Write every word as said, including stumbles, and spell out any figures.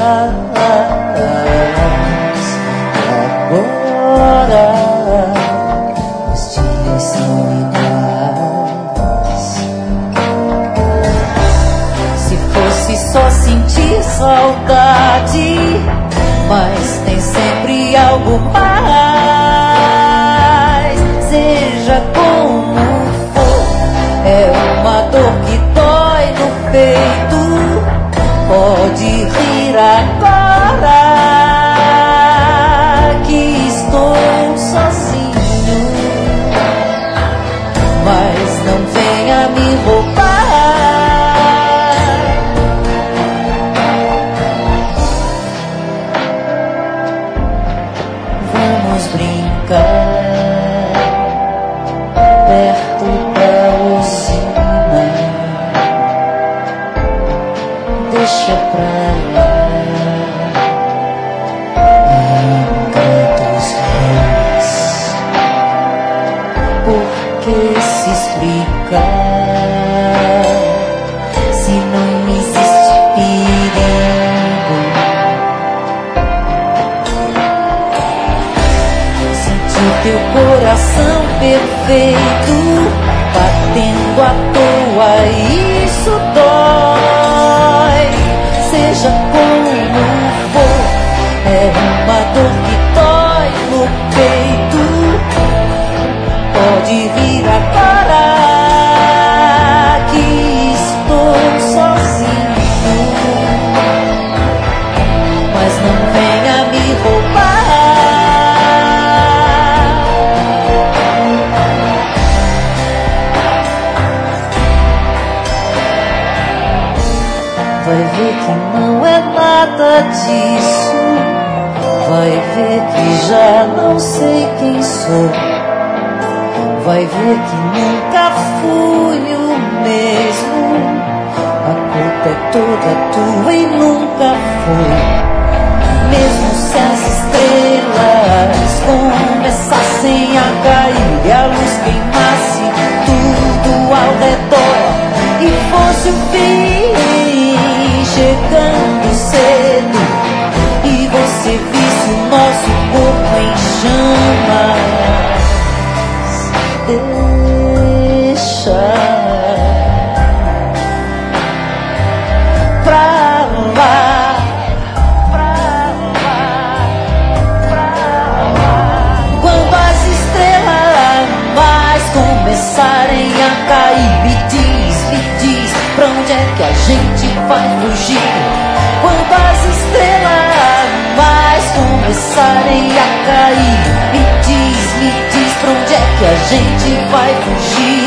Agora os dias são iguais. Se fosse só sentir saudade, mas tem sempre algo mais. Seja como for, é uma dor que dói no peito. Pode rir agora que estou sozinho, mas não venha me roubar. Vamos brincar perto da usina. Deixa pra lá encantos reis, porque se explicar se não existe perigo. Sentir teu coração perfeito batendo à toa, isso dói. Seja como for, é uma dor que dói no peito. Pode vir agora que estou sozinho, mas não venha me roubar. Vai ver que não é nada disso. Vai ver que já não sei quem sou. Vai ver que nunca fui o mesmo. A culpa é toda tua e nunca foi. Mesmo se as estrelas começassem a cair e a luz queimasse tudo ao redor e fosse o fim chegando cedo, e você visse o nosso corpo em chamas, deixa pra lá, pra lá, pra lá. Quando as estrelas mais começarem a cair, me diz, me diz pra onde é que a gente vai fugir. Quando as estrelas mais começarem a cair, me diz, me diz pra onde é que a gente vai fugir.